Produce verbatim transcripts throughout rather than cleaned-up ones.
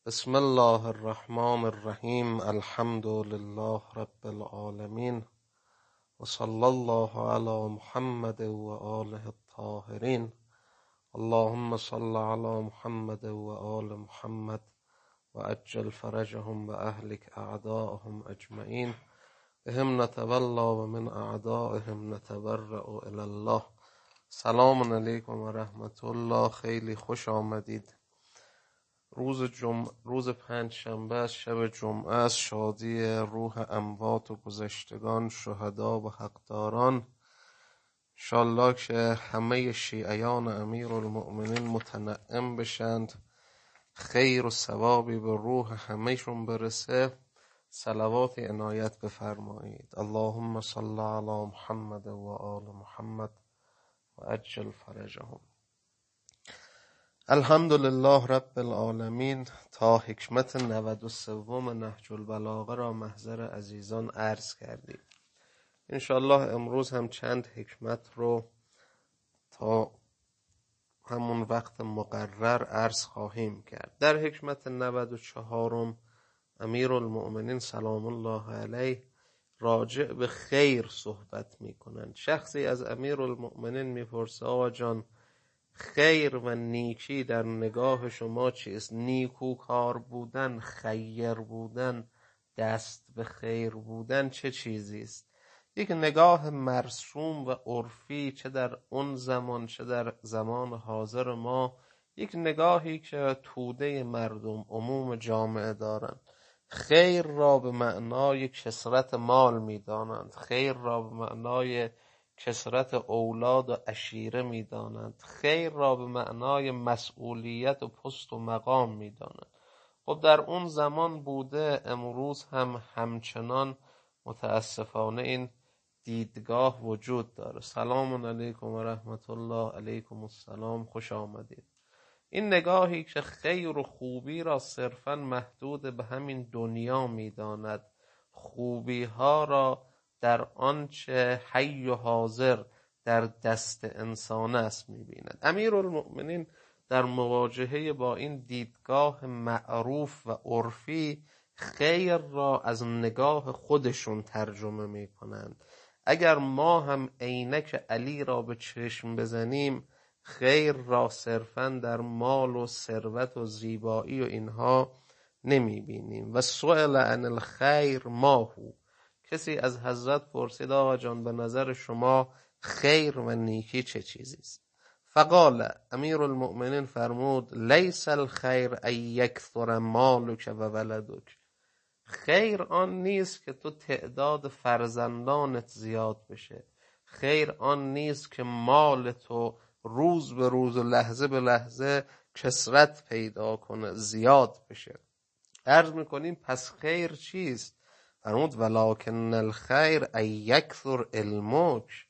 بسم الله الرحمن الرحیم. الحمد لله رب العالمین و صلی الله علی محمد و آله الطاهرین. اللهم صل علی محمد و آل محمد و عجل فرجهم و اهلک اعداءهم اجمعین. بهم نتولا و من اعدائهم نتبرأ الی الله. سلام علیکم و رحمت الله. خیلی خوش آمدید. روز جمعه، روز پنج شنبه است، شب جمعه است. شادی روح اموات و گذشتگان، شهدا و حقداران. انشالله که همه شیعیان امیرالمؤمنین متنعم بشند، خیر و ثوابی به روح همهشون برسه. صلوات عنایت بفرمایید. اللهم صل علی محمد و آل محمد و عجل فرجهم. الحمدلله رب العالمین. تا حکمت نود و سوم نهج البلاغه را محضر عزیزان عرض کردیم. انشالله امروز هم چند حکمت رو تا همون وقت مقرر عرض خواهیم کرد. در حکمت نود و چهارم امیرالمؤمنین سلام الله علیه راجع به خیر صحبت می کنند. شخصی از امیرالمؤمنین میپرسه آقا جان، خیر و نیکی در نگاه شما چیست؟ نیکوکار بودن، خیر بودن، دست به خیر بودن چه چیزی است؟ یک نگاه مرسوم و عرفی، چه در اون زمان چه در زمان حاضر ما، یک نگاهی که توده مردم عموم جامعه دارند. خیر را به معنای کثرت مال می‌دانند، خیر را به معنای کثرت اولاد و عشیره می‌دانند، خیر را به معنای مسئولیت و پست و مقام می‌دانند. خب در اون زمان بوده، امروز هم همچنان متاسفانه این دیدگاه وجود داره. سلام علیکم و رحمت الله. علیکم السلام، خوش آمدید. این نگاهی که خیر و خوبی را صرفاً محدود به همین دنیا می‌داند، خوبی ها را در آنچه حی و حاضر در دست انسان است می‌بیند. امیرالمؤمنین در مواجهه با این دیدگاه معروف و عرفی خیر را از نگاه خودشون ترجمه می‌کنند. اگر ما هم عینک علی را به چشم بزنیم، خیر را صرفاً در مال و ثروت و زیبایی و اینها نمی‌بینیم. و سئل عن الخیر ما هو. کسی از حضرت پرسید آقا جان، به نظر شما خیر و نیکی چه چیزی است؟ فقال، امیرالمؤمنین فرمود لیس الخیر ان یکثر مالک و ولدک. خیر آن نیست که تو تعداد فرزندانت زیاد بشه. خیر آن نیست که مال تو روز به روز و لحظه به لحظه کثرت پیدا کنه، زیاد بشه. عرض میکنیم پس خیر چیست؟ فرمود ولکن الخیر ان یکثر علمک.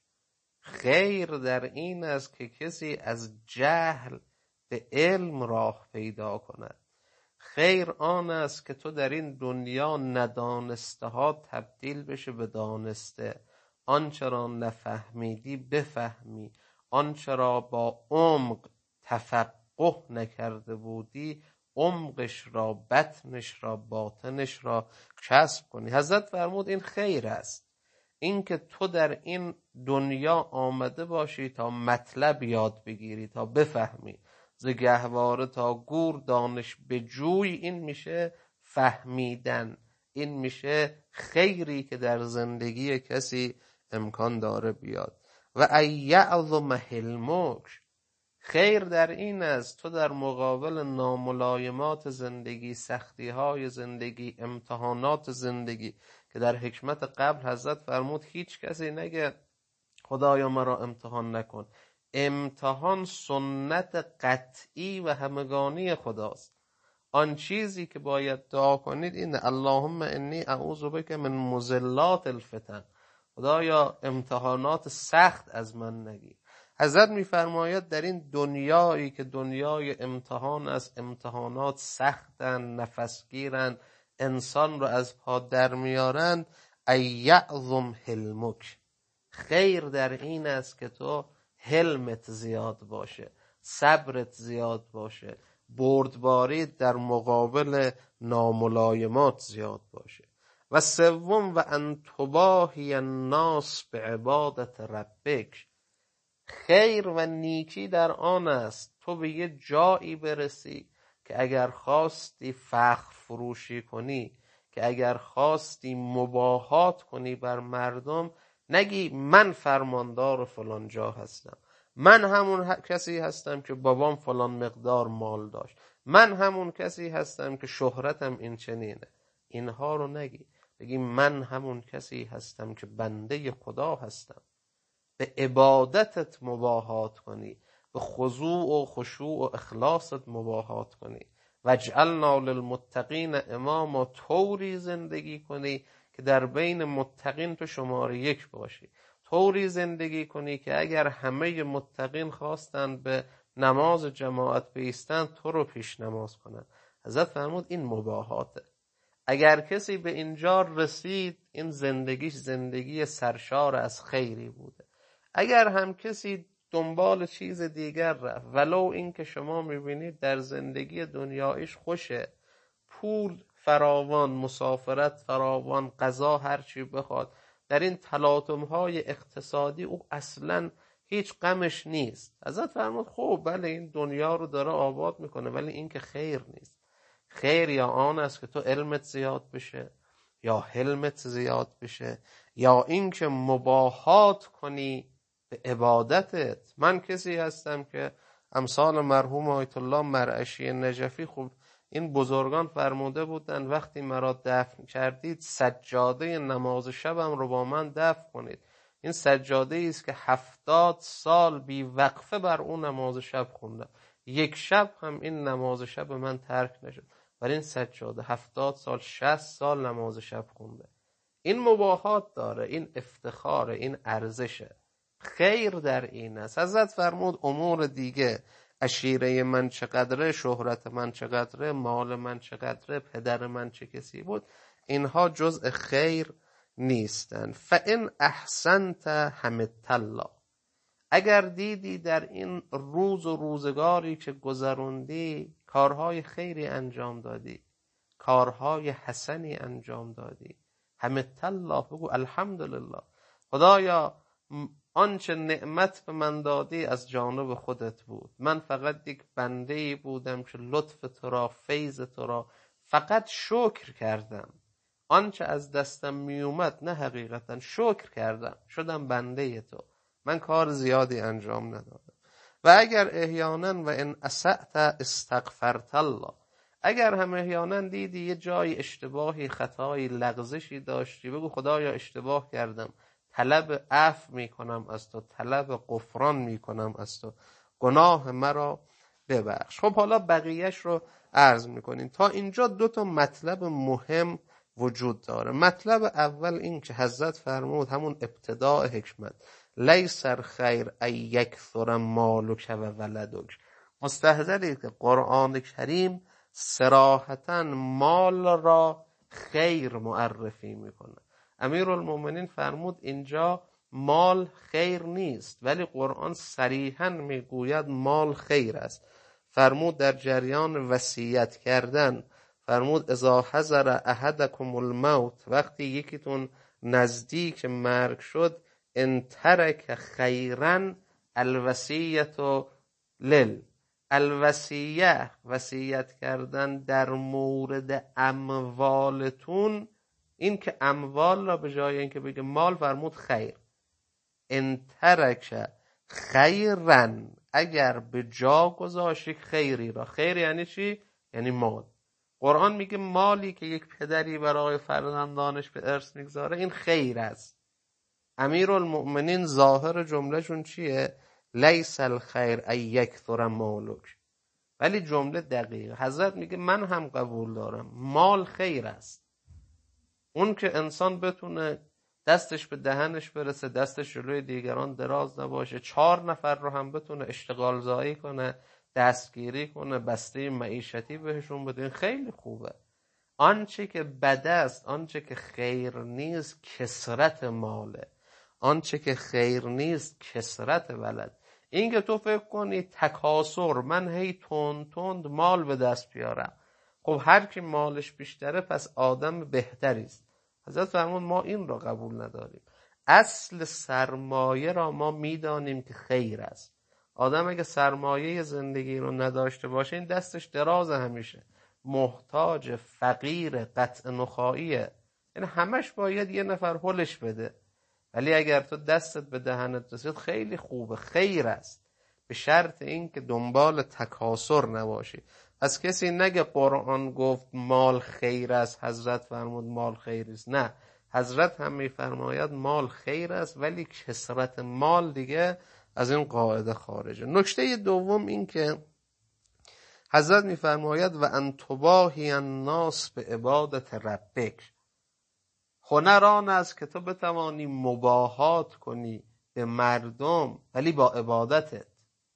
خیر در این است که کسی از جهل به علم راه پیدا کند. خیر آن است که تو در این دنیا ندانسته ها تبدیل بشه به دانسته، آنچه را نفهمیدی بفهمی، آنچه را با عمق تفقه نکرده بودی عمقش را، بطنش را، باطنش را کسب کنی. حضرت فرمود این خیر است. این که تو در این دنیا آمده باشی تا مطلب یاد بگیری، تا بفهمی، ز گهواره تا گور دانش بجوی، این میشه فهمیدن، این میشه خیری که در زندگی کسی امکان داره بیاد. و ان یعظم حلمک. خیر در این است تو در مقابل ناملایمات زندگی، سختی‌های زندگی، امتحانات زندگی، که در حکمت قبل حضرت فرمود هیچ کسی نگه خدایا مرا امتحان نکن. امتحان سنت قطعی و همگانی خداست. آن چیزی که باید دعا کنید اینه اللهم انی اعوذ بک من مضلات الفتن. خدایا امتحانات سخت از من نگیر. حضرت میفرماید در این دنیایی که دنیای امتحان است، امتحانات سختن، نفسگیرن، انسان رو از پا در میارند. ان یعظم حلمک. خیر در این است که تو حلمت زیاد باشه، صبرت زیاد باشه، بردباری در مقابل ناملایمات زیاد باشه. و سوم و ان تباهی الناس به عبادت ربک، خیر و نیکی در آن است تو به یه جایی برسی که اگر خواستی فخر فروشی کنی، که اگر خواستی مباهات کنی بر مردم، نگی من فرماندار فلان جا هستم، من همون کسی هستم که بابام فلان مقدار مال داشت، من همون کسی هستم که شهرتم این چنینه. اینها رو نگی، بگی من همون کسی هستم که بنده خدا هستم. به عبادتت مباهات کنی، به خضوع و خشوع و اخلاصت مباهات کنی. وجعلنا للمتقین اماما، طوری زندگی کنی که در بین متقین تو شماره یک باشی، طوری زندگی کنی که اگر همه متقین خواستن به نماز جماعت بایستن تو رو پیش نماز کنن. حضرت فرمود این مباهاته. اگر کسی به اینجا رسید این زندگیش زندگی سرشار از خیری بوده. اگر هم کسی دنبال چیز دیگر رفت، ولو این که شما میبینید در زندگی دنیایش خوشه، پول فراوان، مسافرت فراوان، غذا هرچی بخواد، در این تلاطم‌های اقتصادی او اصلاً هیچ غمش نیست. حضرت فرمود خب بله این دنیا رو داره آباد میکنه، ولی این که خیر نیست. خیر یا آن است که تو علمت زیاد بشه، یا حلمت زیاد بشه، یا این که مباهات کنی به عبادتت. من کسی هستم که امثال مرحوم آیت الله مرعشی نجفی، خب این بزرگان فرموده بودن وقتی مرا دفن کردید سجاده نماز شبم رو با من دفن کنید. این سجاده ای است که هفتاد سال بی وقفه بر اون نماز شب خوندم، یک شب هم این نماز شب من ترک نشد. ولی این سجاده هفتاد سال، شصت سال نماز شب خونده. این مباهات داره، این افتخاره، این ارزشه. خیر در این است. حضرت فرمود امور دیگه، عشیره من چقدره، شهرت من چقدره، مال من چقدره، پدر من چه کسی بود، اینها جزء خیر نیستن. فإن احسنت حمدت الله، اگر دیدی در این روز و روزگاری که گذروندی کارهای خیری انجام دادی، کارهای حسنی انجام دادی، حمدت الله، بگو الحمدلله، خدایا آنچه نعمت به من دادی از جانب خودت بود، من فقط یک بنده‌ای بودم که لطف تو را، فیض تو را فقط شکر کردم. آنچه از دستم می اومد نه حقیقتا شکر کردم، شدم بنده تو، من کار زیادی انجام ندادم. و اگر احیانا و ان اسأت استغفرت الله، اگر هم احیانا دیدی یه جای اشتباهی، خطایی، لغزشی داشتی، بگو خدایا اشتباه کردم، طلب عفو میکنم از تو، طلب غفران میکنم از تو، گناه مرا ببخش. خب حالا بقیهش رو عرض میکنیم. تا اینجا دو تا مطلب مهم وجود داره. مطلب اول این که حضرت فرمود همون ابتداء حکمت، لیس الخیر ان یکثر مالک و ولدک، مستحضرید که قرآن کریم صراحتاً مال را خیر معرفی میکنه. امیرالمومنین فرمود اینجا مال خیر نیست، ولی قرآن صریحاً میگوید مال خیر است. فرمود در جریان وصیت کردن، فرمود اذا حضر احدکم الموت، وقتی یکیتون نزدیک مرگ شد، ان ترک خیرا الوصیت لل، الوصیه، وصیت کردن در مورد اموالتون، این که اموال را به جای اینکه بگه مال فرمود خیر. ان ترک خیرا، اگر به جا گذاشتی خیری را. خیر یعنی چی؟ یعنی مال. قرآن میگه مالی که یک پدری برای فرزندانش به ارث میگذاره این خیر است. امیرالمؤمنین ظاهر جملهشون چیه؟ لیس الخیر ان یکثر مالک، ولی جمله دقیقه. حضرت میگه من هم قبول دارم مال خیر است. اون که انسان بتونه دستش به دهنش برسه، دستش جلوی دیگران دراز نباشه، چهار نفر رو هم بتونه اشتغال زایی کنه، دستگیری کنه، بسته معیشتی بهشون بده، خیلی خوبه. آنچه که بد است، آنچه که خیر نیست کثرت ماله، آنچه که خیر نیست کثرت ولد. این که تو فکر کنی تکاسر، من هی تند تند مال به دست بیارم، خب هر کی مالش بیشتره پس آدم بهتری است. حضرت فرمود ما این را قبول نداریم. اصل سرمایه را ما میدانیم که خیر است. آدم اگه سرمایه زندگی رو نداشته باشه این دستش دراز، همیشه محتاج، فقیر، قطع نخاییه، یعنی همش باید یه نفر هلش بده. ولی اگر تو دستت به دهنت رسید خیلی خوبه، خیر است، به شرط این که دنبال تکاسر نباشی. از کسی نگه قرآن گفت مال خیر است، حضرت فرمود مال خیر است. نه، حضرت هم میفرماید مال خیر است، ولی کثرت مال دیگه از این قاعده خارجه. نکته دوم این که حضرت میفرماید و ان تباهی الناس به عبادت ربک. هنر آن است که تو بتوانی مباهات کنی به مردم ولی با عبادتت،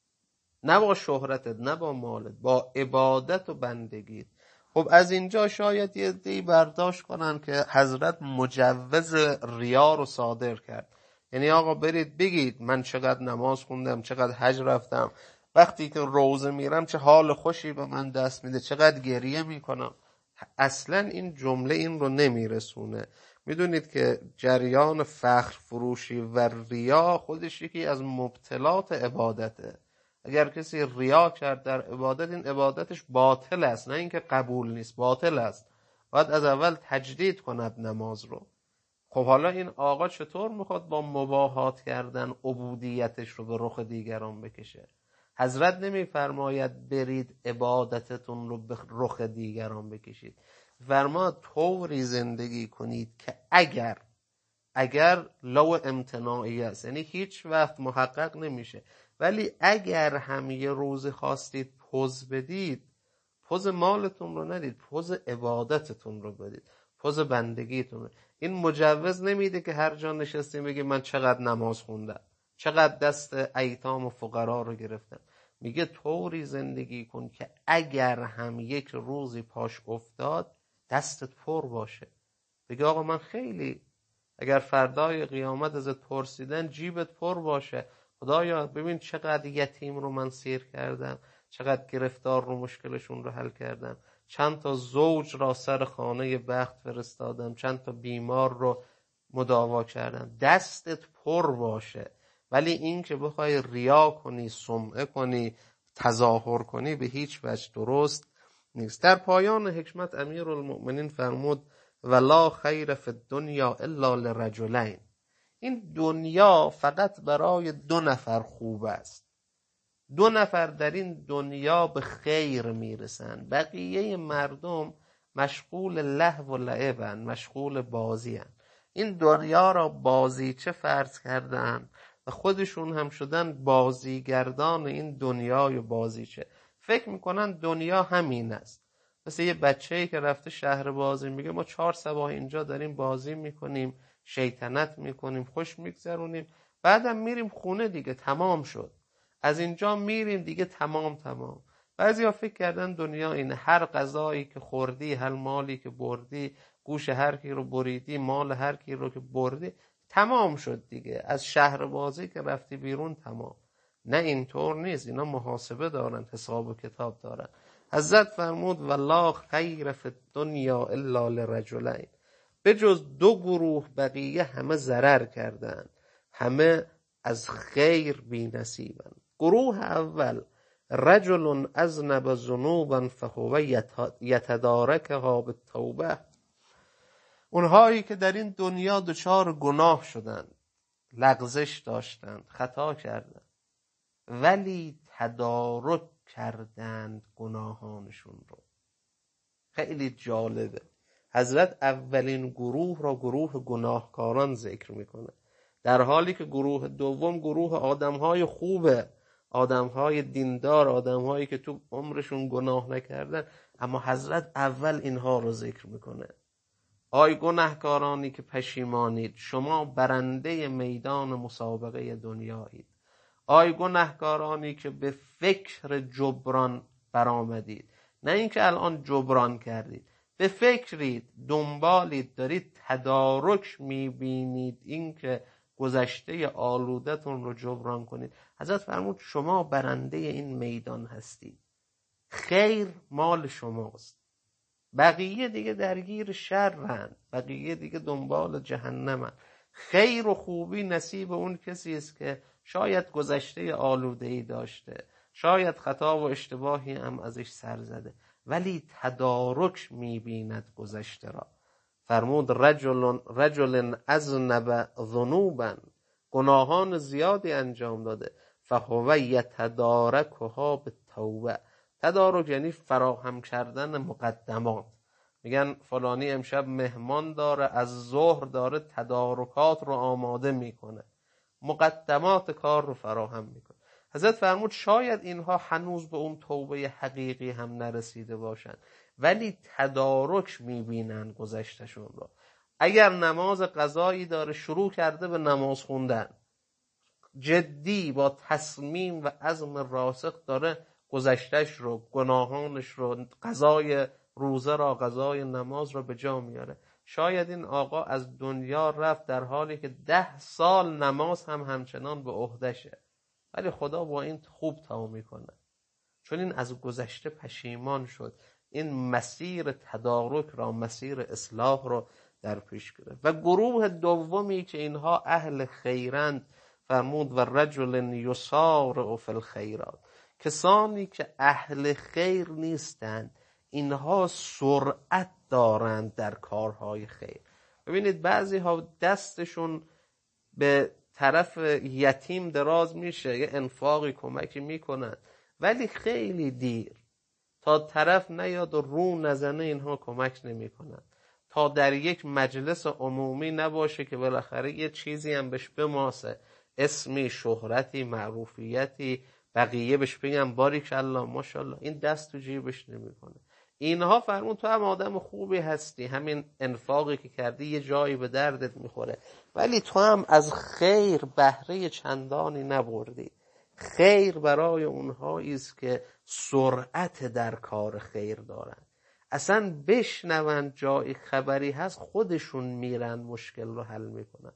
نه با شهرتت، نه با مالت، با عبادت و بندگیت. خب از اینجا شاید یه دی برداشت کنن که حضرت مجوز ریا رو صادر کرد، یعنی آقا برید بگید من چقدر نماز خوندم، چقدر حج رفتم، وقتی که روزه میرم چه حال خوشی به من دست میده، چقدر گریه میکنم. اصلا این جمله این رو نمیرسونه. میدونید که جریان فخر فروشی و ریا خودش یکی از مبطلات عبادته. اگر کسی ریا کرد در عبادت، این عبادتش باطل است، نه اینکه قبول نیست، باطل است. باید از اول تجدید کند نماز رو. خب حالا این آقا چطور میخواد با مباهات کردن عبودیتش رو به رخ دیگران بکشه؟ حضرت نمیفرماید برید عبادتتون رو به رخ دیگران بکشید، فرما طوری زندگی کنید که اگر اگر لو امتناعی است، یعنی هیچ وقت محقق نمیشه، ولی اگر هم یه روزی خواستید پوز بدید، پوز مالتون رو ندید، پوز عبادتتون رو بدید، پوز بندگیتون رو. این مجوز نمیده که هر جا نشستیم بگیم من چقدر نماز خوندم، چقدر دست ایتام و فقرا رو گرفتم. میگه طوری زندگی کن که اگر هم یک روزی پاش افتاد دستت پر باشه. بگه آقا من خیلی، اگر فردای قیامت ازت پرسیدن جیبت پر باشه، خدایا ببین چقدر یتیم رو من سیر کردم، چقدر گرفتار رو مشکلشون رو حل کردم، چند تا زوج را سر خانه بخت فرستادم، چند تا بیمار رو مداوا کردم. دستت پر باشه. ولی این که بخوای ریا کنی، سمعه کنی، تظاهر کنی، به هیچ وجه درست نیست. در پایان حکمت امیرالمؤمنین فرمود ولا خیر فی الدنیا الا لرجلین. این دنیا فقط برای دو نفر خوب است. دو نفر در این دنیا به خیر میرسن، بقیه مردم مشغول لهو و لعبن، مشغول بازی هن. این دنیا را بازیچه فرض کردن و خودشون هم شدن بازیگردان این دنیای بازیچه. فکر میکنن دنیا همین است. مثل یه بچه‌ای که رفته شهر بازی، میگه ما چهار صبح اینجا داریم بازی میکنیم، شیطنت میکنیم، خوش میگذرونیم، بعدم میریم خونه دیگه، تمام شد. از اینجا میریم دیگه، تمام تمام. بعضیا فکر کردن دنیا اینه، هر غذایی که خوردی، هر مالی که بردی، گوش هر کی رو بریدی، مال هر کی رو که بردی، تمام شد دیگه، از شهر بازی که رفتی بیرون تمام. نه اینطور نیست، اینا محاسبه دارن، حساب و کتاب دارن. حضرت فرمود والله خیر فی الدنیا الا لرجلین. به جز دو گروه بقیه همه ضرر کردن، همه از خیر بی نصیبن. گروه اول رجل اذنب ذنوبا فهو یتدارکها بالتوبه. اونهایی که در این دنیا دچار گناه شدن، لغزش داشتند، خطا کردند، ولی تدارک کردند گناهانشون رو. خیلی جالبه. حضرت اولین گروه را گروه گناهکاران ذکر میکنه، در حالی که گروه دوم گروه آدمهای خوبه، آدمهای دیندار، آدمهایی که تو عمرشون گناه نکردن، اما حضرت اول اینها رو ذکر میکنه. آی گناهکارانی که پشیمانید، شما برنده میدان مسابقه دنیایید. آی گناهکارانی که به فکر جبران برآمدید، نه اینکه الان جبران کردید، به فکرید، دنبالید، دارید تدارک میبینید اینکه گذشته آلودتون رو جبران کنید. حضرت فرمود شما برنده این میدان هستید، خیر مال شماست، بقیه دیگه درگیر شرند، بقیه دیگه دنبال جهنمن. خیر و خوبی نصیب اون کسی است که شاید گذشته آلوده‌ای داشته، شاید خطا و اشتباهی هم ازش سر زده، ولی تدارک میبیند گذشته را. فرمود رجل رجل اذنب ذنوبا، گناهان زیادی انجام داده، فهو یتدارکها بالتوبه. تدارک یعنی فراهم کردن مقدمات. میگن فلانی امشب مهمان داره، از ظهر داره تدارکات رو آماده میکنه، مقدمات کار رو فراهم میکنه. حضرت فرمود شاید اینها هنوز به اون توبه حقیقی هم نرسیده باشن، ولی تدارک میبینن گذشتشون رو. اگر نماز قضایی داره، شروع کرده به نماز خوندن، جدی با تصمیم و عزم راسخ داره گذشتش رو، گناهانش رو، قضای روزه را، قضای نماز را به جا میاره. شاید این آقا از دنیا رفت در حالی که ده سال نماز هم همچنان به عهدشه، ولی خدا با این خوب تا میکنه، چون این از گذشته پشیمان شد، این مسیر تدارک را، مسیر اصلاح را در پیش گرفت. و گروه دومی که اینها اهل خیرند، فرمود و رجل یسارع فی الخیرات، کسانی که اهل خیر نیستند، اینها سرعت دارند در کارهای خیر. ببینید بعضی ها دستشون به طرف یتیم دراز میشه، یه انفاقی کمکی میکنن، ولی خیلی دیر، تا طرف نیاد و رو نزنه اینها کمک نمیکنن. تا در یک مجلس عمومی نباشه که بالاخره یه چیزی هم بهش بماسه، اسمی، شهرتی، معروفیتی، بقیه بهش بگم باریکالله ماشاءالله، این دست تو جیبش نمیکنه. اینها فرمون تو هم آدم خوبی هستی، همین انفاقی که کردی یه جایی به دردت میخوره، ولی تو هم از خیر بهره چندانی نبردی. خیر برای اونهایی است که سرعت در کار خیر دارن، اصلا بشنون جایی خبری هست خودشون میرن مشکل رو حل میکنن.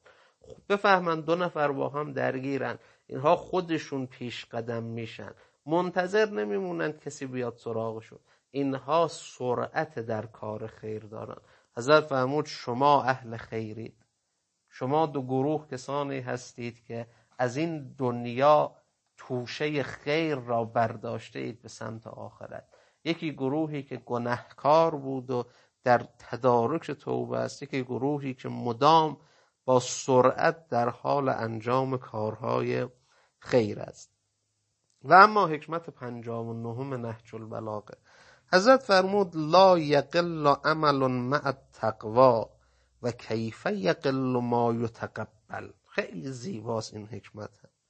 بفهمن دو نفر با هم درگیرن، اینها خودشون پیش قدم میشن، منتظر نمیمونن کسی بیاد سراغشون. اینها سرعت در کار خیر دارن. حضرت فرمود شما اهل خیرید، شما دو گروه کسانی هستید که از این دنیا توشه خیر را برداشته اید به سمت آخرت. یکی گروهی که گناهکار بود و در تدارک توبه است، یکی گروهی که مدام با سرعت در حال انجام کارهای خیر است. و اما حکمت پنجام و نهم نهج البلاغه، حضرت فرمود لا یقل عمل مع التقوا و کیف یقل ما یتقبل. خیلی زیباست این حکمت.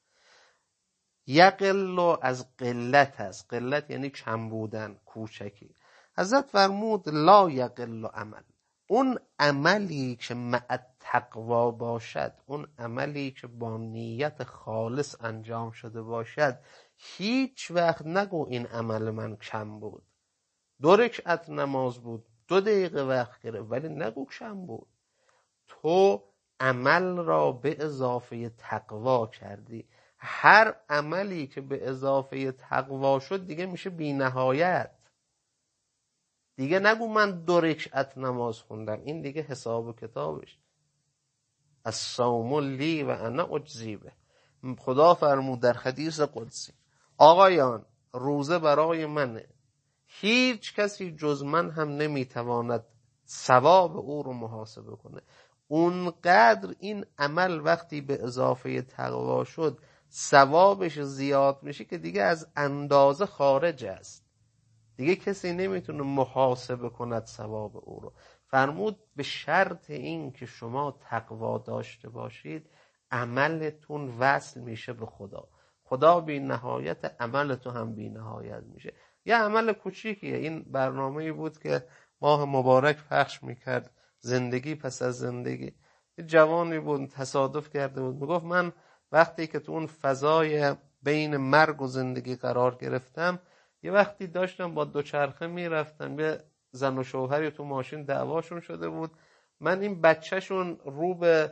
یقل از قلت است، قلت یعنی کم بودن، کوچکی. حضرت فرمود لا یقل عمل، اون عملی که مع تقوا باشد، اون عملی که با نیت خالص انجام شده باشد، هیچ وقت نگو این عمل من کم بود. دو رکعت نماز بود، دو دقیقه وقت گرفت، ولی نگو کم بود. تو عمل را به اضافه تقوا کردی. هر عملی که به اضافه تقوا شد دیگه میشه بی نهایت. دیگه نگو من دو رکعت نماز خوندم، این دیگه حساب و کتابش. الصوم لی و انا اجزی به. خدا فرمود در حدیث قدسی آقایان روزه برای منه، هیچ کسی جز من هم نمیتواند ثواب او رو محاسبه کنه. اونقدر این عمل وقتی به اضافه تقوا شد ثوابش زیاد میشه که دیگه از اندازه خارج است، دیگه کسی نمیتونه محاسبه کند ثواب او رو. فرمود به شرط این که شما تقوا داشته باشید عملتون وصل میشه به خدا، خدا بی نهایت، عملتون هم بی نهایت میشه. یه عمل کوچیکیه. این برنامه‌ای بود که ماه مبارک پخش میکرد، زندگی پس از زندگی. یه جوانی بود تصادف کرده بود، میگفت من وقتی که تو اون فضای بین مرگ و زندگی قرار گرفتم، یه وقتی داشتم با دوچرخه میرفتم، یه زن و شوهری تو ماشین دعواشون شده بود، من این بچهشون رو به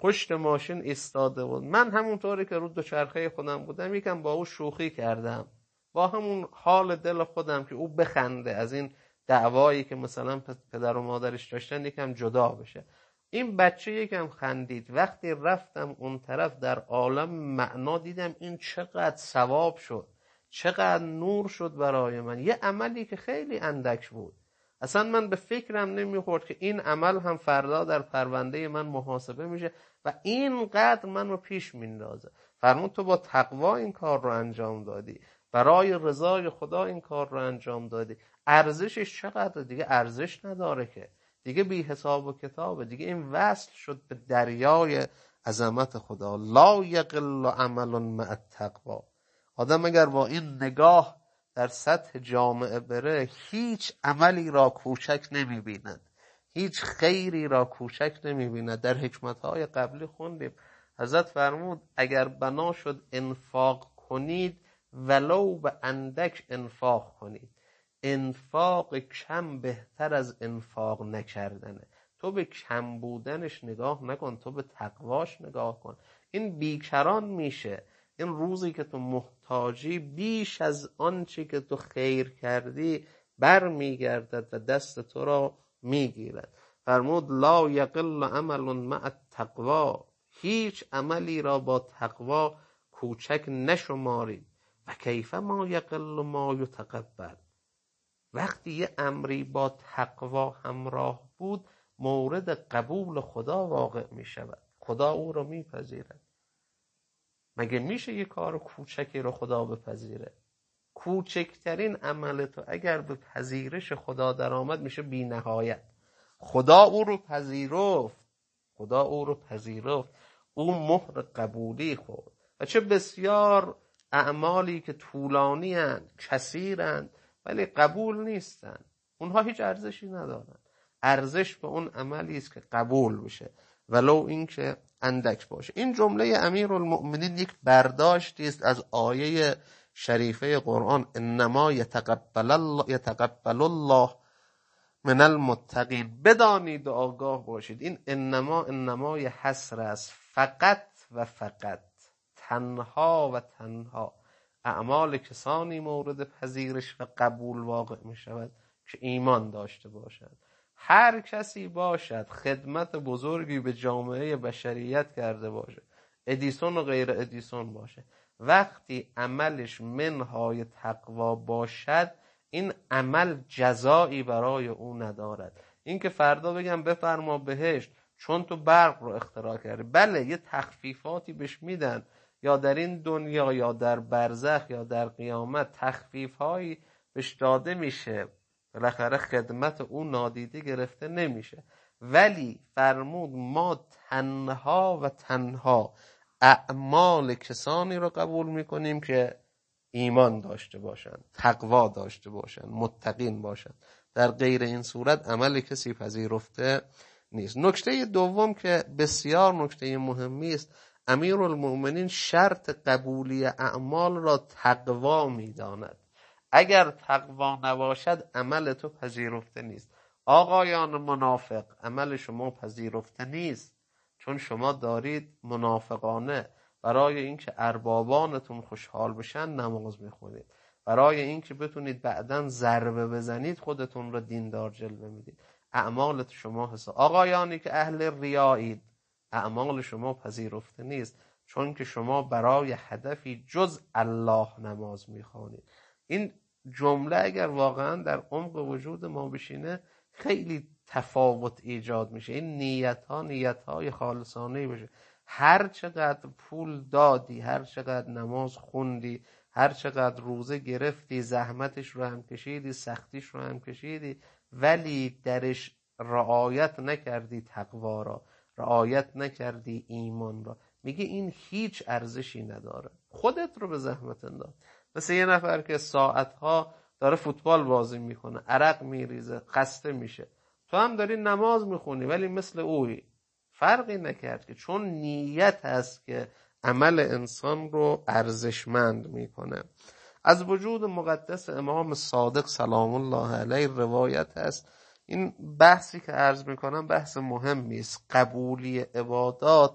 پشت ماشین ایستاده بود. من همونطوری که رو دوچرخه خودم بودم یکم با او شوخی کردم، با همون حال دل خودم که او بخنده، از این دعوایی که مثلا پدر و مادرش داشتن یکم جدا بشه. این بچه یکم خندید. وقتی رفتم اون طرف در عالم معنا دیدم این چقدر ثواب شد، چقدر نور شد برای من. یه عملی که خیلی اندک بود، اصلا من به فکرم نمیخورد که این عمل هم فردا در پرونده من محاسبه میشه و اینقدر من رو پیش میندازه. فرمود تو با تقوا این کار رو انجام دادی، برای رضای خدا این کار رو انجام دادی. ارزشش چقدر؟ دیگه ارزش نداره که، دیگه بی حساب و کتابه، دیگه این وصل شد به دریای عظمت خدا. لا یقل عمل مع التقوا. آدم اگر با این نگاه در سطح جامعه بره، هیچ عملی را کوچک نمی‌بیند، هیچ خیری را کوچک نمی‌بیند. در حکمت‌های قبلی خوندیم حضرت فرمود اگر بنا شد انفاق کنید ولو به اندک انفاق کنید. انفاق کم بهتر از انفاق نکردنه. تو به کم بودنش نگاه نکن، تو به تقواش نگاه کن. این بیکران میشه. این روزی که تو محتاجی بیش از آنچه که تو خیر کردی بر میگردد و دست تو را میگیرد. فرمود لا یقل عمل مع التقوا. هیچ عملی را با تقوا کوچک نشمارید. و کیف ما یقل ما یتقبل. وقتی یه امری با تقوا همراه بود مورد قبول خدا واقع می شود، خدا او رو میپذیرد. مگه میشه یه کار کوچکی رو خدا بپذیره؟ کوچکترین عمل تو اگر به پذیرش خدا در آمد میشه بی نهایت. خدا او رو پذیرفت، خدا او رو پذیرفت، او مهر قبولی خورد. و چه بسیار اعمالی که طولانی هستند، کثیرند، ولی قبول نیستند. اونها هیچ ارزشی ندارن. ارزش به اون عملی است که قبول بشه، ولو این که اندک باشه. این جمله امیرالمؤمنین یک برداشتی است از آیه شریفه قرآن انما یتقبل الله یتقبل الله من المتقین. بدانید و آگاه باشید این انما انمای حصر است، فقط و فقط، تنها و تنها اعمال کسانی مورد پذیرش و قبول واقع می شود که ایمان داشته باشند. هر کسی باشد خدمت بزرگی به جامعه بشریت کرده باشه، ادیسون و غیر ادیسون باشه، وقتی عملش منهای تقوا باشد این عمل جزایی برای او ندارد. این که فردا بگم بفرما بهشت چون تو برق رو اختراع کردی، بله یه تخفیفاتی بهش میدن، یا در این دنیا یا در برزخ یا در قیامت تخفیفهایی بهش داده میشه، بالاخره خدمت او نادیده گرفته نمیشه. ولی فرمود ما تنها و تنها اعمال کسانی رو قبول میکنیم که ایمان داشته باشند، تقوا داشته باشند، متقین باشند. در غیر این صورت عمل کسی پذیرفته نیست. نکته دوم که بسیار نکته مهمی است، امیرالمؤمنین شرط قبولی اعمال را تقوا میداند. اگر تقوا نباشد عمل تو پذیرفته نیست. آقایان منافق عمل شما پذیرفته نیست، چون شما دارید منافقانه برای اینکه اربابانتون خوشحال بشن نماز میخونید، برای اینکه بتونید بعداً ضربه بزنید خودتون رو دیندار جلوه میدید. اعمال شما حساب. آقایانی که اهل ریایید اعمال شما پذیرفته نیست، چون که شما برای هدفی جز الله نماز میخوانید. این جمله اگر واقعا در عمق وجود ما بشینه خیلی تفاوت ایجاد میشه. این نیت ها نیت های خالصانه بشه. هر چقدر پول دادی، هر چقدر نماز خوندی، هر چقدر روزه گرفتی، زحمتش رو هم کشیدی، سختیش رو هم کشیدی، ولی درش رعایت نکردی تقوا را، رعایت نکردی ایمان را، میگه این هیچ ارزشی نداره. خودت رو به زحمت انداز. مثل یه نفر که ساعتها داره فوتبال بازی میکنه، عرق میریزه، خسته میشه، تو هم داری نماز میخونی ولی مثل اوی. فرقی نکرد که چون نیت هست که عمل انسان رو ارزشمند میکنه. از وجود مقدس امام صادق سلام الله علیه روایت هست، این بحثی که عرض میکنم بحث مهمی است، قبولی عبادات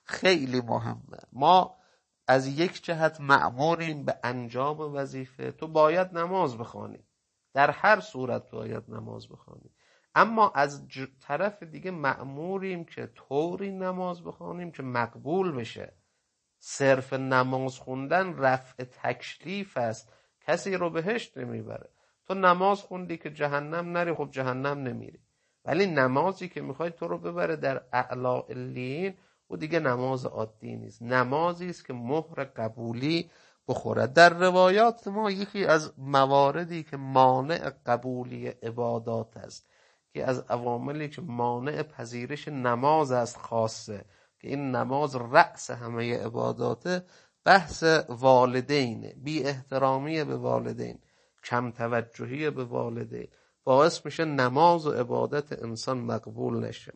خیلی مهمه. ما از یک جهت مأموریم به انجام وظیفه. تو باید نماز بخوانی، در هر صورت باید نماز بخوانی، اما از طرف دیگه مأموریم که طوری نماز بخوانیم که مقبول بشه. صرف نماز خوندن رفع تکلیف است، کسی رو بهشت نمیبره. تو نماز خوندی که جهنم نری، خب جهنم نمیری، ولی نمازی که میخوای تو رو ببره در اعلی علیین، او دیگه نماز عادی نیست، نمازی است که مهر قبولی بخوره. در روایات ما یکی از مواردی که مانع قبولی عبادات است، که از عواملی که مانع پذیرش نماز است خاصه، که این نماز رأس همه عباداته، بحث والدین، بی احترامی به والدین، کم توجهی به والدین، باعث میشه نماز و عبادت انسان مقبول نشه.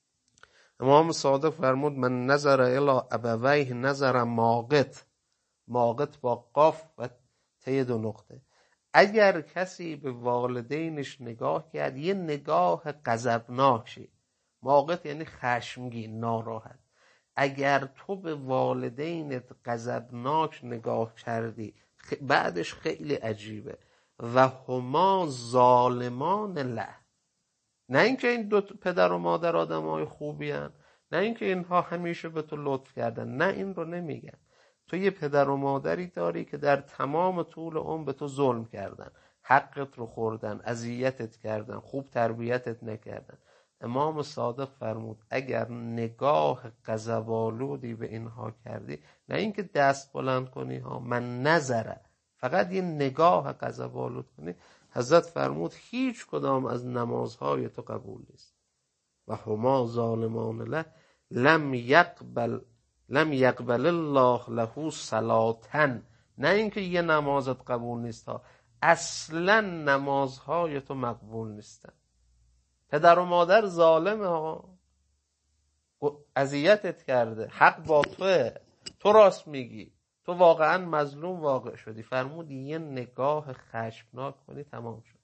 امام صادق فرمود من نظر الی ابویه نظر ماقت، ماقت با قاف و ته دو نقطه. اگر کسی به والدینش نگاه کرد یه نگاه غضبناکی، ماقت یعنی خشمگین، ناراحت، اگر تو به والدینت غضبناک نگاه کردی، بعدش خیلی عجیبه، و هما ظالمان له، نه اینکه این دو پدر و مادر آدمای خوبی هن، نه اینکه اینها همیشه به تو لطف کردن، نه این رو نمیگن. تو یه پدر و مادری داری که در تمام طول عمر به تو ظلم کردن، حقت رو خوردن، اذیتت کردن، خوب تربیتت نکردن. امام صادق فرمود اگر نگاه غضب‌آلودی به اینها کردی، نه اینکه دست بلند کنی ها، من نظره، فقط یه نگاه غضب‌آلود کنی، حضرت فرمود هیچ کدام از نمازهای تو قبول نیست. و هما ظالمان له لم یقبل لم یقبل الله له صلاتن، نه اینکه یه نمازت قبول نیست ها، اصلا نمازهای تو مقبول نیستن. پدر و مادر ظالمه ها، اذیتت کرده، حق با توه، تو راست میگی، تو واقعا مظلوم واقع شدی. فرمودی یه نگاه خشمناک کنی تمام شد،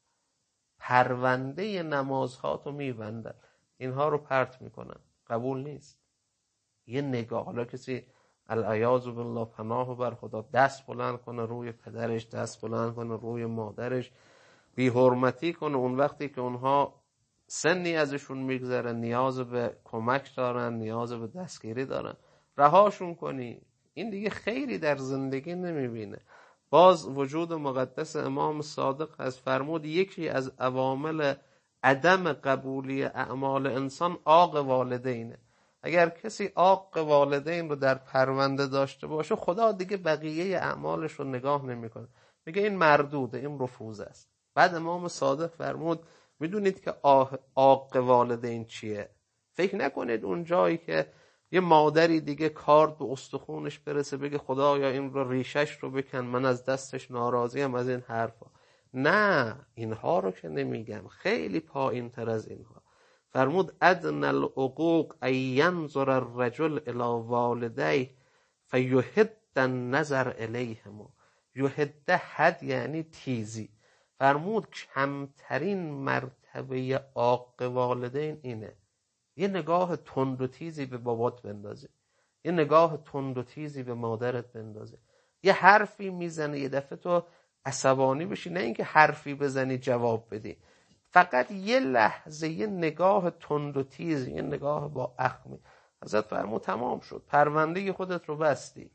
پرونده نمازها تو میبندن، اینها رو پرت میکنن، قبول نیست. یه نگاه، حالا کسی العیاذ بالله پناه بر خدا دست بلند کنه روی پدرش، دست بلند کنه روی مادرش، بی حرمتی کنه اون وقتی که اونها سنی ازشون میگذره، نیاز به کمک دارن، نیاز به دستگیری دارن، رهاشون کنی. این دیگه خیری در زندگی نمیبینه. باز وجود مقدس امام صادق از فرمود یکی از عوامل عدم قبولی اعمال انسان عاق والدینه. اگر کسی عاق والدین رو در پرونده داشته باشه، خدا دیگه بقیه اعمالش رو نگاه نمیکنه، میگه این مردوده، این رفوز است. بعد امام صادق فرمود میدونید که عاق والدین چیه؟ فکر نکنید اون جایی که یه مادری دیگه کارد به استخونش برسه بگه خدایا این رو ریشش رو بکن، من از دستش ناراضیم، از این حرفا. نه، اینها رو که نمیگم، خیلی پایین تر از اینها. فرمود ادنى العقوق ان ينظر الرجل الى والديه فيحد النظر الیهما. یحد حد یعنی تیزی. فرمود کمترین مرتبه عاق والدین اینه، یه نگاه تند و تیزی به بابات بندازی، یه نگاه تند و تیزی به مادرت بندازی. یه حرفی میزنه یه دفعه تو عصبانی بشی، نه اینکه حرفی بزنی جواب بدی، فقط یه لحظه یه نگاه تند و تیز، یه نگاه با اخمی. حضرت فرمود تمام شد، پرونده خودت رو بستی،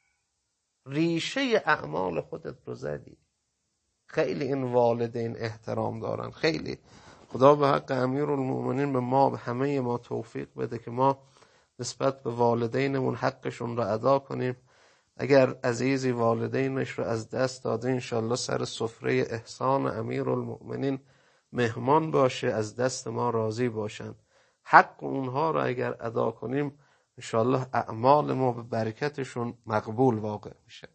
ریشه اعمال خودت رو زدی. خیلی این والدین احترام دارن، خیلی. خدا به حق امیرالمومنین به ما، به همه ما توفیق بده که ما نسبت به والدینمون حقشون رو ادا کنیم. اگر عزیزی والدینش رو از دست داده، انشالله سر سفره احسان امیرالمومنین مهمان باشه، از دست ما راضی باشن. حق اونها رو اگر ادا کنیم، انشالله اعمال ما به برکتشون مقبول واقع میشه.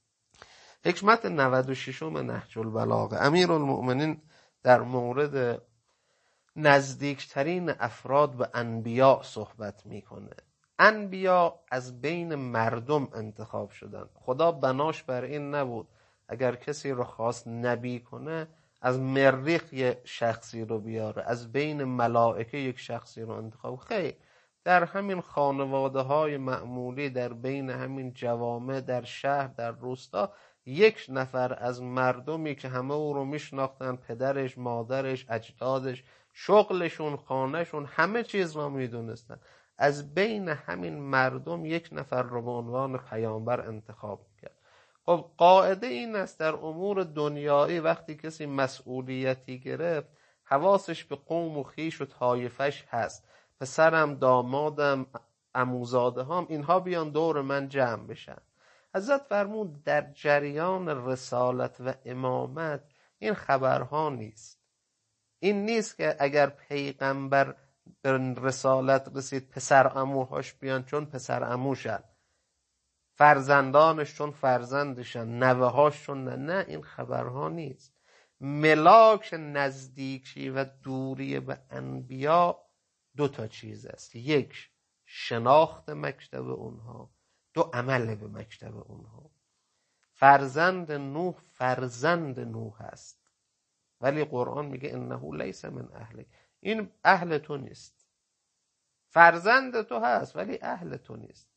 حکمت نود و ششم نهج البلاغه. امیرالمومنین در مورد نزدیکترین افراد به انبیاء صحبت میکنه. انبیاء از بین مردم انتخاب شدن. خدا بناش بر این نبود اگر کسی رو خواست نبی کنه از مریخ یک شخصی رو بیاره، از بین ملائکه یک شخصی رو انتخاب. خیر، در همین خانواده های معمولی، در بین همین جوامع، در شهر، در روستا، یک نفر از مردمی که همه او رو میشناختن، پدرش، مادرش، اجدادش، شغلشون، خانهشون، همه چیز رو میدونستن، از بین همین مردم یک نفر رو به عنوان پیامبر انتخاب کرد. خب قاعده این است در امور دنیایی وقتی کسی مسئولیتی گرفت، حواسش به قوم و خویش و طایفش هست، پسرم، دامادم، عموزاده هم، اینها بیان دور من جمع بشن. حضرت فرمود در جریان رسالت و امامت این خبرها نیست. این نیست که اگر پیغمبر به رسالت رسید پسر عموهاش بیان چون پسر عموشن، فرزندانش چون فرزندشن، نوهاش چون نه. نه، این خبرها نیست. ملاک نزدیکی و دوری به انبیا دو تا چیز است: یک، شناخت مکتب اونها، دو، عمل به مکتب اونها. فرزند نوح فرزند نوح است، ولی قرآن میگه انه لیس من اهلک، این اهل تو نیست. فرزند تو هست ولی اهل تو نیست.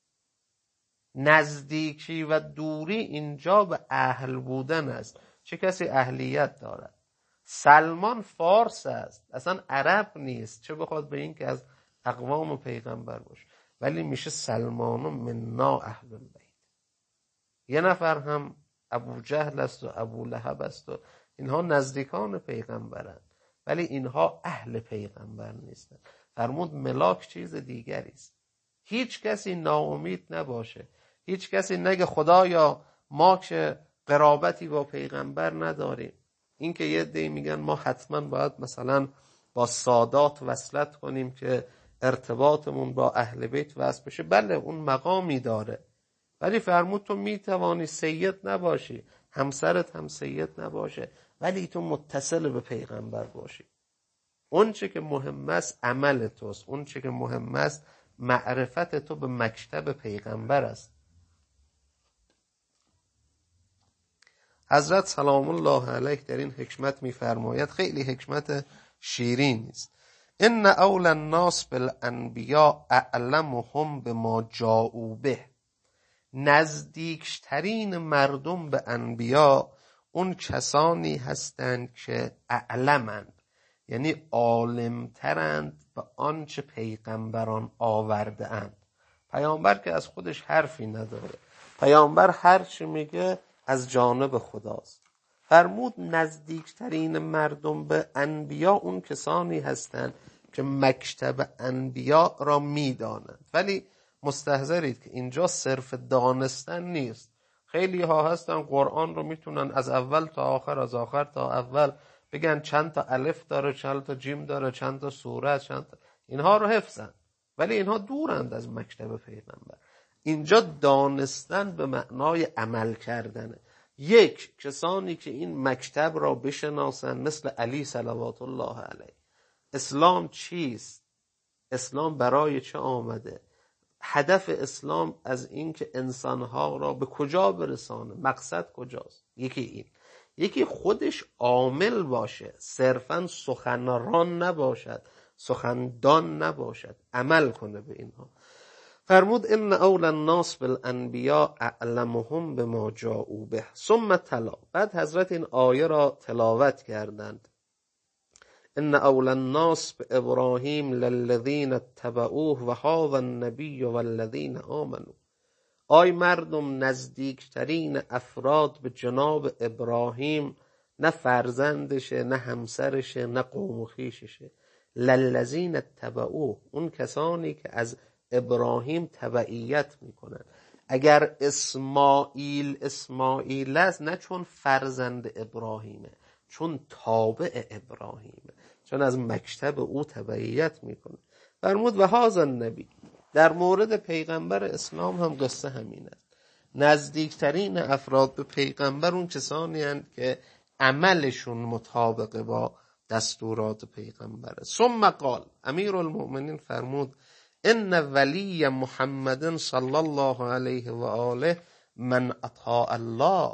نزدیکی و دوری اینجا به اهل بودن است. چه کسی اهلیت دارد؟ سلمان فارس است، اصلا عرب نیست، چه بخواد به این که از اقوام پیغمبر باشه، ولی میشه سلمان منا اهل البیت. یه نفر هم ابو جهل است و ابو لهب است و اینها نزدیکان پیغمبرند، ولی اینها اهل پیغمبر نیستند. فرمود ملاک چیز دیگری است. هیچ کسی ناامید نباشه، هیچ کسی نگه خدایا ما که قرابتی با پیغمبر نداریم. این که یه عده‌ای میگن ما حتما باید مثلا با سادات وصلت کنیم که ارتباطمون با اهل بیت وصل بشه، بله اون مقامی داره، ولی فرمود تو میتوانی سید نباشی، همسرت هم سید نباشه، ولی تو متصل به پیغمبر باشی. اون چه که مهم است عمل توست، اون چه که مهم است معرفت تو به مکتب پیغمبر است. حضرت سلام الله علیه در این حکمت میفرماید، خیلی حکمت شیرین است: ان اول الناس بالانبیاء اعلمهم بما جاءوا به. نزدیکترین مردم به انبیا اون کسانی هستند که اعلمند، یعنی عالمترند به آنچه پیغمبران آورده اند. پیامبر که از خودش حرفی نداره، پیامبر هر چی میگه از جانب خداست. فرمود نزدیکترین مردم به انبیا اون کسانی هستند که مکتب انبیا را میدانند. ولی مستحضرید که اینجا صرف دانستن نیست. خیلی ها هستن قرآن رو میتونن از اول تا آخر، از آخر تا اول بگن چند تا الف داره، چند تا جیم داره، چند تا سوره، چند تا، اینها رو حفظن، ولی اینها دورند از مکتب پیغمبر. اینجا دانستن به معنای عمل کردنه. یک، کسانی که این مکتب را بشناسن، مثل علی صلوات الله علیه. اسلام چیست؟ اسلام برای چه آمده؟ هدف اسلام از این که انسانها را به کجا برسانه؟ مقصد کجاست؟ یکی این. یکی خودش عامل باشه، صرفاً سخنران نباشد، سخندان نباشد، عمل کنه به اینها. فرمود ان اول الناس بالانبیاء اعلمهم بما جاءوا به. ثم تلا، بعد حضرت این آیه را تلاوت کردند: ان اول الناس بابراهیم للذین اتبعوه و هذا النبی والذین آمنوا. آی مردم، نزدیکترین افراد به جناب ابراهیم نه فرزندشه، نه همسرشه، نه قوم و خویششه. للذین اتبعوه، اون کسانی که از ابراهیم تبعیت میکنن. اگر اسماعیل اسماعیل است، نه چون فرزند ابراهیمه، چون تابع ابراهیمه، چون از مکتب او تبعیت میکنه. فرمود و هذا النبی. در مورد پیغمبر اسلام هم قصه همین است. نزدیکترین افراد به پیغمبر اون کسانی هستند که عملشون مطابق با دستورات پیغمبره. ثم قال، امیر المؤمنین فرمود: ان ولی محمد صلی الله علیه و آله من اطاع الله.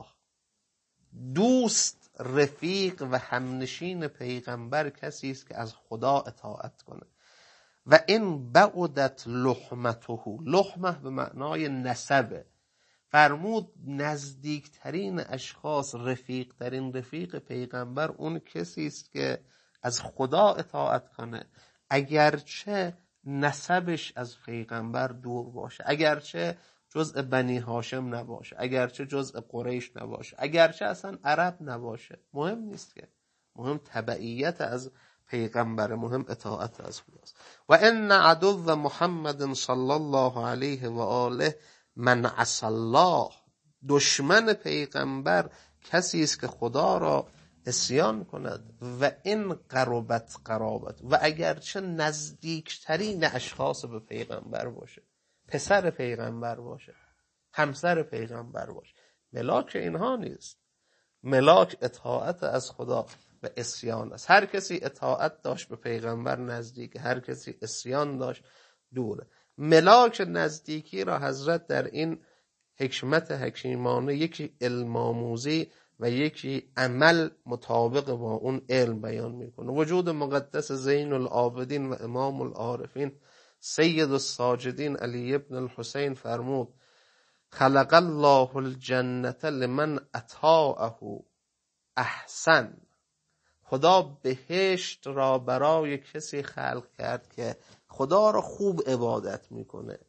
دوست، رفیق و همنشین پیغمبر کسی است که از خدا اطاعت کنه. و این بعدت لحمته، لحمه به معنای نسبه، فرمود نزدیکترین اشخاص، رفیقترین رفیق پیغمبر اون کسی است که از خدا اطاعت کنه اگرچه نسبش از پیغمبر دور باشه، اگرچه جزء بنی هاشم نباشه، اگرچه جزء قریش نباشه، اگرچه اصلا عرب نباشه، مهم نیست که، مهم تبعیت از پیغمبر، مهم اطاعت از خداست. و ان عدو محمد صلی الله علیه و آله من عصی الله، دشمن پیغمبر کسی است که خدا را عصیان کند. و این قربت قرابت، و اگرچه نزدیکترین اشخاص به پیغمبر باشه، پسر پیغمبر باشه، همسر پیغمبر باشه، ملاک اینها نیست. ملاک اطاعت از خدا و عصیان است. هر کسی اطاعت داشت به پیغمبر نزدیک، هر کسی عصیان داشت دوره. ملاک نزدیکی را حضرت در این حکمت حکیمانه یکی علم آموزی و یکی عمل مطابق با اون علم بیان میکنه. وجود مقدس زین العابدین و امام العارفین سید الساجدین علی ابن الحسین فرمود خلق الله الجنة لمن اطاعه احسن، خدا بهشت را برای کسی خلق کرد که خدا را خوب عبادت میکنه،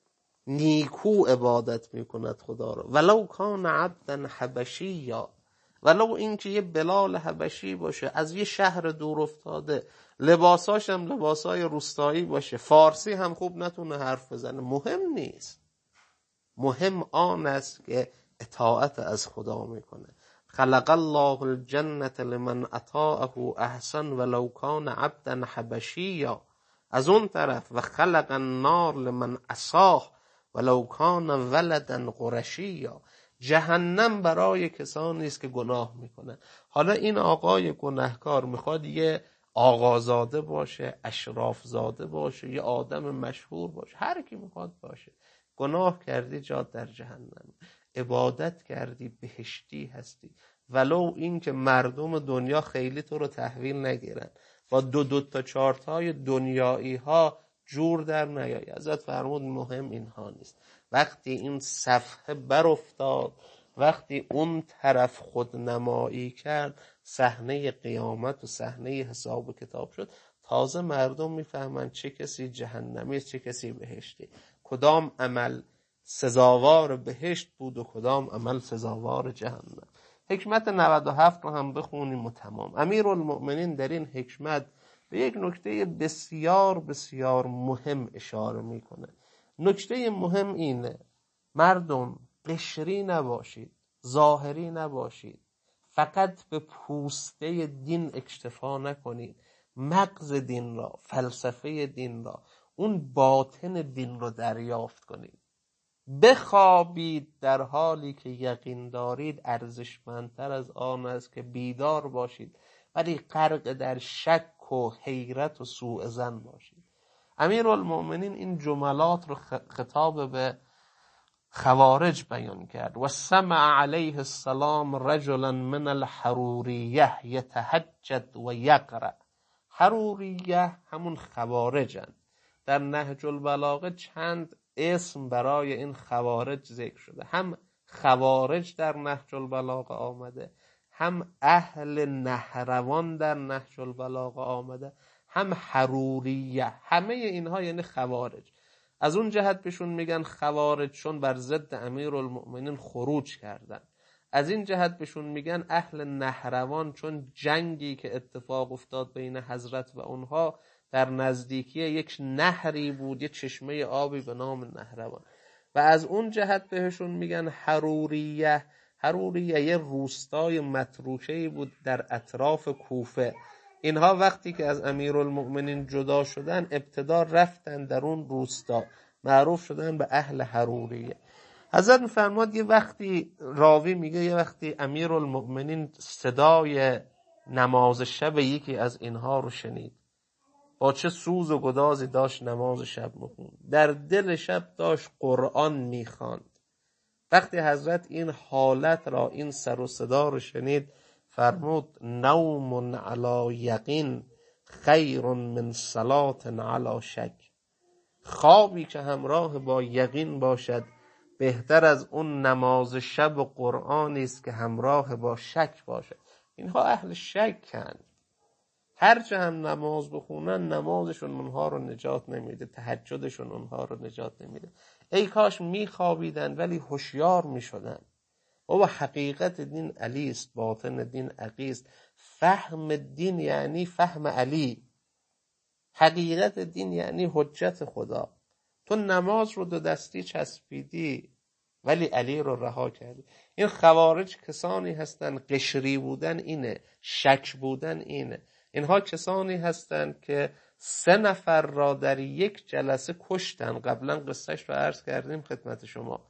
نیکو عبادت میکند خدا را. ولو کان عبدا حبشیا، ولو اینکه یه بلال حبشی باشه، از یه شهر دور افتاده، لباساش هم لباسای روستایی باشه، فارسی هم خوب نتونه حرف بزنه، مهم نیست. مهم آن است که اطاعت از خدا میکنه. خلق الله الجنة لمن اطاعه احسن ولو کان عبدا حبشیا. از اون طرف و خلق النار لمن عصاه ولو کان ولدا قرشیا، جهنم برای کسانی است که گناه میکنن. حالا این آقای گناهکار میخواد یه آقازاده باشه، اشراف زاده باشه، یه آدم مشهور باشه، هر کی میخواد باشه، گناه کردی جات در جهنم، عبادت کردی بهشتی هستی. ولو این که مردم دنیا خیلی تو رو تحویل نگیرن، با دو دو تا چارتای دنیایی ها جور در نیایی. ازت فرمود مهم اینها نیست. وقتی این صفحه بر افتاد، وقتی اون طرف خودنمایی کرد، صحنه قیامت و صحنه حساب و کتاب شد، تازه مردم میفهمن چه کسی جهنمی است، چه کسی بهشتی، کدام عمل سزاوار بهشت بود و کدام عمل سزاوار جهنم. حکمت نود و هفت رو هم بخونیم و تمام. امیرالمؤمنین در این حکمت به یک نکته بسیار بسیار مهم اشاره میکنه. نکته مهم اینه مردم قشری نباشید، ظاهری نباشید، فقط به پوسته دین اکتفا نکنید، مغز دین را، فلسفه دین را، اون باطن دین را دریافت کنید. بخوابید در حالی که یقین دارید ارزشمندتر از آن است که بیدار باشید ولی غرق در شک و حیرت و سوء ظن باشید. امیرالمؤمنین این جملات رو خطاب به خوارج بیان کرد. و سمع علیه السلام رجلا من الحروریه یتهجد و یقرأ. حروریه همون خوارجن. در نهج البلاغه چند اسم برای این خوارج ذکر شده، هم خوارج در نهج البلاغه آمده، هم اهل نهروان در نهج البلاغه آمده، هم حروریه. همه اینها یعنی خوارج. از اون جهت بهشون میگن خوارج چون بر ضد امیرالمؤمنین خروج کردن. از این جهت بهشون میگن اهل نهروان چون جنگی که اتفاق افتاد بین حضرت و اونها در نزدیکی یک نهری بود، یک چشمه آبی به نام نهروان. و از اون جهت بهشون میگن حروریه. حروریه یه روستای متروکه‌ای بود در اطراف کوفه. اینها وقتی که از امیرالمؤمنین جدا شدن ابتدا رفتن در اون روستا، معروف شدن به اهل حروریه. حضرت میفرماد یه وقتی، راوی میگه یه وقتی امیرالمؤمنین صدای نماز شب یکی از اینها رو شنید، با چه سوز و گدازی داشت نماز شب میخوند، در دل شب داشت قرآن میخواند. وقتی حضرت این حالت را، این سر و صدا رو شنید، فرمود نوم علی یقین خیر من صلاة علی شک. خوابی که همراه با یقین باشد بهتر از اون نماز شب و قرآنی است که همراه با شک باشد. اینها اهل شکند. هرچه هم نماز بخونن نمازشون اونها رو نجات نمیده، تهجدشون اونها رو نجات نمیده. ای کاش میخوابیدن ولی هوشیار میشدن. بابا حقیقت دین علی است، باطن دین عقی است. فهم دین یعنی فهم علی. حقیقت دین یعنی حجت خدا. تو نماز رو دو دستی چسبیدی ولی علی رو رها کردی. این خوارج کسانی هستن قشری بودن اینه، شک بودن اینه. اینها کسانی هستند که سه نفر را در یک جلسه کشتن. قبلا قصهش رو عرض کردیم خدمت شما.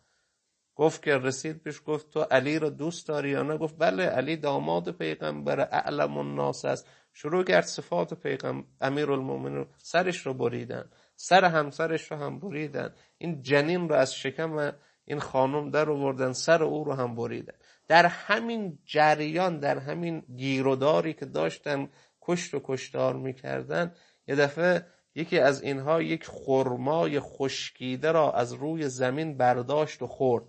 گفت که رسید پیش گفت تو علی را دوست داری یا نه؟ گفت بله، علی داماد پیغمبر، اعلم الناس است. شروع کرد صفات پیغمبر. امیرالمومنین سرش رو بریدن، سر همسرش رو هم بریدن، این جنین رو از شکم این خانم در آوردن، سر او رو هم بریدن. در همین جریان، در همین گیروداری که داشتن کشت و کشتار میکردن، یه دفعه یکی از اینها یک خرمای خشکیده را از روی زمین برداشت و خورد.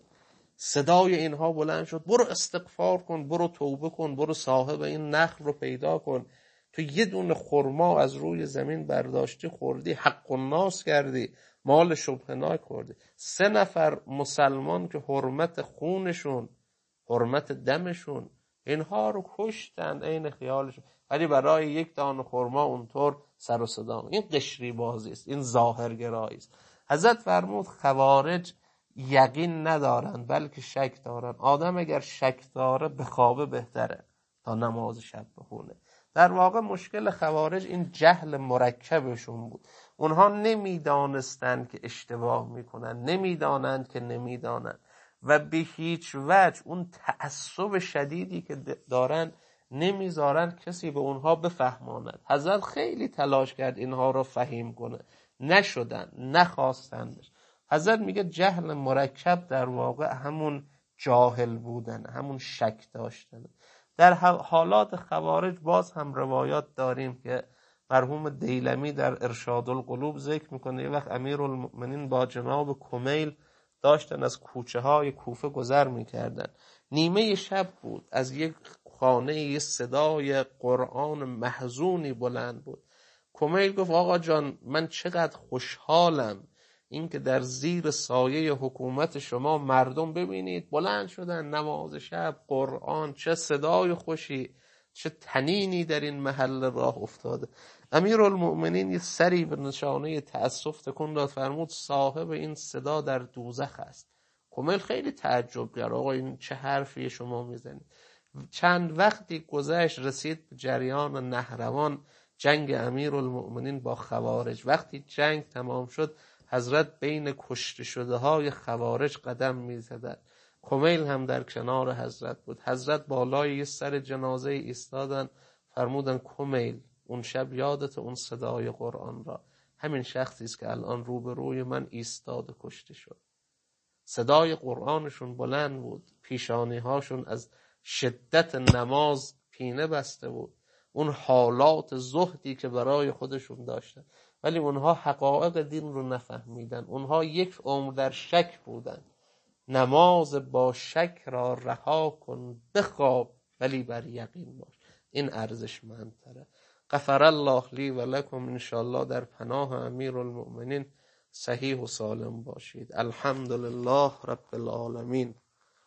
صدای اینها بلند شد برو استغفار کن، برو توبه کن، برو صاحب این نخل رو پیدا کن. تو یه دونه خرما از روی زمین برداشتی خوردی، حق الناس کردی، مال شبهناک خوردی. سه نفر مسلمان که حرمت خونشون، حرمت دمشون، اینها رو کشتند عین خیالشون، ولی برای یک دانه خرما اونطور سر و صدا. این قشری بازی است، این ظاهرگرایی است. حضرت فرمود خوارج یقین ندارن بلکه شک دارن. آدم اگر شک داره به خوابه بهتره تا نماز شب بخونه. در واقع مشکل خوارج این جهل مرکبشون بود. اونها نمیدانستند که اشتباه میکنن، نمیدانند که نمیدانند و به هیچ وجه اون تعصب شدیدی که دارن نمیذارن کسی به اونها بفهماند. حضرت خیلی تلاش کرد اینها رو فهیم کنه، نشدن، نخواستندش. حضرت میگه جهل مرکب در واقع همون جاهل بودن، همون شک داشتن. در حالات خوارج باز هم روایات داریم که مرحوم دیلمی در ارشاد القلوب ذکر میکنه. یه وقت امیرالمؤمنین با جناب کمیل داشتن از کوچه های کوفه گذر میکردن. نیمه شب بود، از یک خانه یه صدای قرآن محزونی بلند بود. کمیل گفت آقا جان من چقدر خوشحالم این که در زیر سایه حکومت شما مردم ببینید بلند شدن نماز شب، قرآن، چه صدای خوشی، چه تنینی در این محل راه افتاده. امیرالمؤمنین یه سری به نشانه تأسف تکون داد، فرمود صاحب این صدا در دوزخ است. کمیل خیلی تعجب کرد، آقا این چه حرفی شما میزنید؟ چند وقتی گذشت رسید به جریان نهروان جنگ امیرالمؤمنین با خوارج. وقتی جنگ تمام شد حضرت بین کشته شده های خوارج قدم می زدن. کمیل هم در کنار حضرت بود. حضرت بالای یه سر جنازه ایستادن، فرمودن کمیل اون شب یادت اون صدای قرآن را؟ همین شخصی است که الان روبروی من ایستاد کشته شد. صدای قرآنشون بلند بود، پیشانی هاشون از شدت نماز پینه بسته بود، اون حالات زهدی که برای خودشون داشتن، ولی اونها حقایق دین رو نفهمیدن. اونها یک عمر در شک بودن. نماز با شک را رها کن، بخواب ولی بر یقین باش. این ارزشمندتره. غفر الله لی و لکم. انشاءالله در پناه امیرالمؤمنین صحیح و سالم باشید. الحمدلله رب العالمین.